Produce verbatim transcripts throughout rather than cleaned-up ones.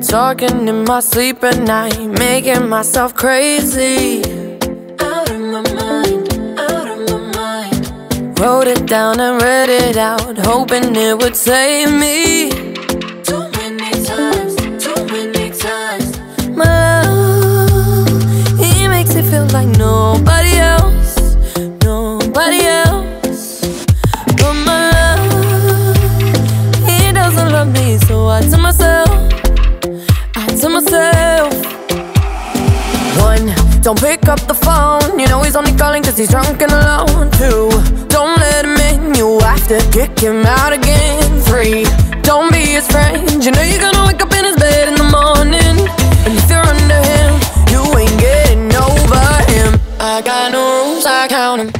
Talking in my sleep at night, making myself crazy. Out of my mind, out of my mind. Wrote it down and read it out, hoping it would save me. Too many times, too many times. My love, he makes it feel like nobody else, nobody else. But my love, he doesn't love me, so I tell myself, to myself. One, don't pick up the phone, you know he's only calling cause he's drunk and alone. Two, don't let him in, you have to kick him out again. Three, don't be his friend, you know you're gonna wake up in his bed in the morning. And if you're under him, you ain't getting over him. I got no rules, I count him.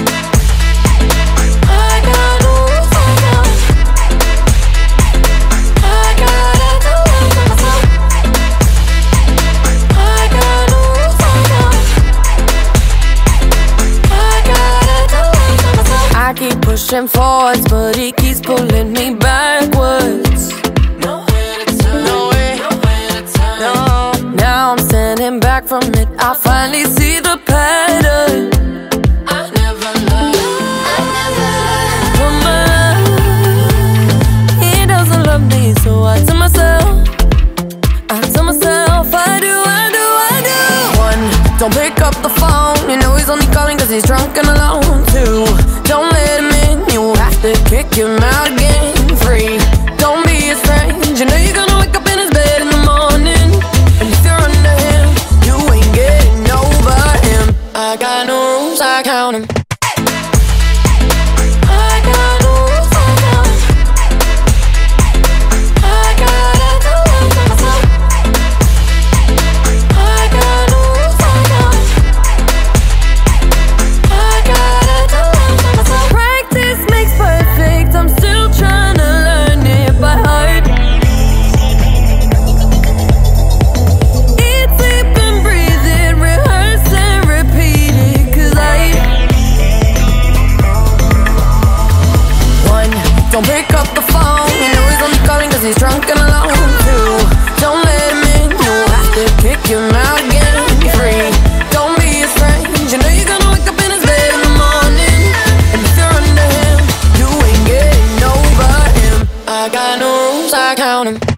Pushing forwards, but he keeps pulling me backwards. Nowhere to turn, nowhere, nowhere to turn. No. Now I'm standing back from it, I finally see the pattern. I never loved, I never loved. But my love, he doesn't love me, so I tell myself, I tell myself, I do, I do, I do. One, don't pick up the phone, you know he's only calling cause he's drunk and alone. Two, don't let him in, you have to kick him out again. Three, don't be his friend, you know you're gonna wake up in his bed in the morning. And if you're under him, you ain't getting over him. I got no rules, I count him. Don't pick up the phone, you know he's only calling cause he's drunk and alone. Two, don't let him in, you have to kick him out again. Three, don't be his friend, you know you're gonna wake up in his bed in the morning. And if you're under him, you ain't getting over him. I got no rules, I count him.